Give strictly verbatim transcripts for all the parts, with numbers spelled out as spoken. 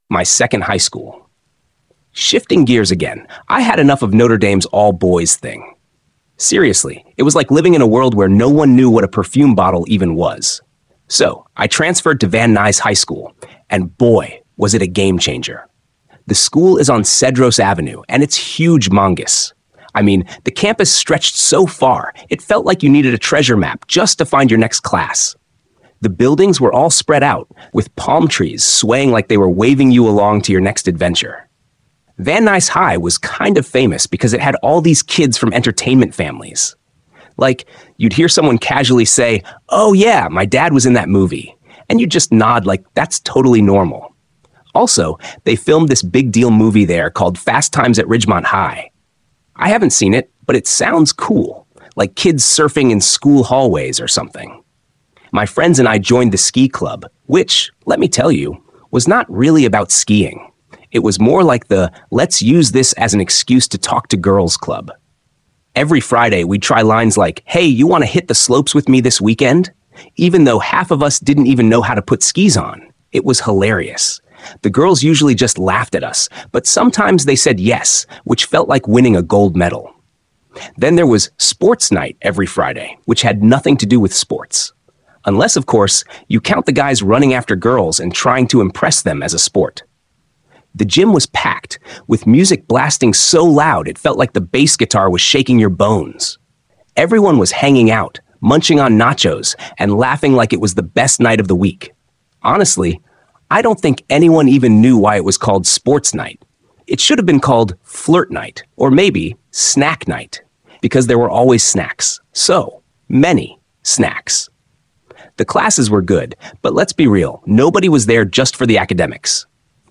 My second high school. Shifting gears again, I had enough of Notre Dame's all-boys thing. Seriously, it was like living in a world where no one knew what a perfume bottle even was. So, I transferred to Van Nuys High School, and boy, was it a game changer. The school is on Cedros Avenue, and it's huge-mongous. I mean, the campus stretched so far, it felt like you needed a treasure map just to find your next class. The buildings were all spread out, with palm trees swaying like they were waving you along to your next adventure. Van Nuys High was kind of famous because it had all these kids from entertainment families. Like, you'd hear someone casually say, "Oh yeah, my dad was in that movie," and you'd just nod like that's totally normal. Also, they filmed this big deal movie there called Fast Times at Ridgemont High. I haven't seen it, but it sounds cool, like kids surfing in school hallways or something. My friends and I joined the ski club, which, let me tell you, was not really about skiing. It was more like the let's use this as an excuse to talk to girls club. Every Friday, we'd try lines like, "Hey, you want to hit the slopes with me this weekend?" Even though half of us didn't even know how to put skis on. It was hilarious. The girls usually just laughed at us, but sometimes they said yes, which felt like winning a gold medal. Then there was sports night every Friday, which had nothing to do with sports. Unless, of course, you count the guys running after girls and trying to impress them as a sport. The gym was packed, with music blasting so loud it felt like the bass guitar was shaking your bones. Everyone was hanging out, munching on nachos, and laughing like it was the best night of the week. Honestly, I don't think anyone even knew why it was called sports night. It should have been called flirt night, or maybe snack night, because there were always snacks. So many snacks. The classes were good, but let's be real, nobody was there just for the academics.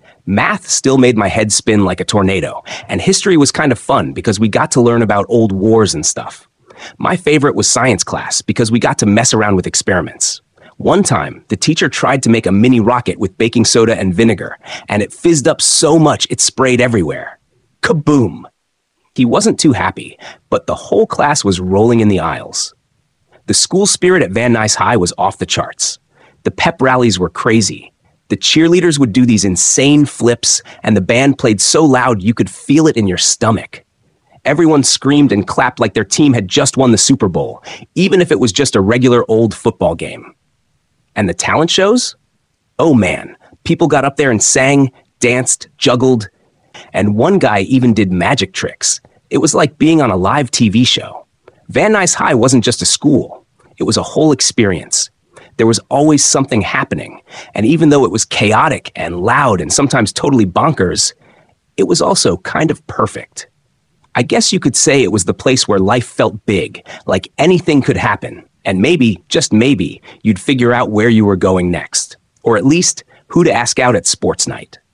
Math still made my head spin like a tornado, and history was kind of fun because we got to learn about old wars and stuff. My favorite was science class because we got to mess around with experiments. One time, the teacher tried to make a mini rocket with baking soda and vinegar, and it fizzed up so much it sprayed everywhere. Kaboom! He wasn't too happy, but the whole class was rolling in the aisles. The school spirit at Van Nuys High was off the charts. The pep rallies were crazy. The cheerleaders would do these insane flips, and the band played so loud you could feel it in your stomach. Everyone screamed and clapped like their team had just won the Super Bowl, even if it was just a regular old football game. And the talent shows? Oh man, people got up there and sang, danced, juggled, and one guy even did magic tricks. It was like being on a live T V show. Van Nuys High wasn't just a school. It was a whole experience. There was always something happening, and even though it was chaotic and loud and sometimes totally bonkers, it was also kind of perfect. I guess you could say it was the place where life felt big, like anything could happen, and maybe, just maybe, you'd figure out where you were going next, or at least who to ask out at sports night.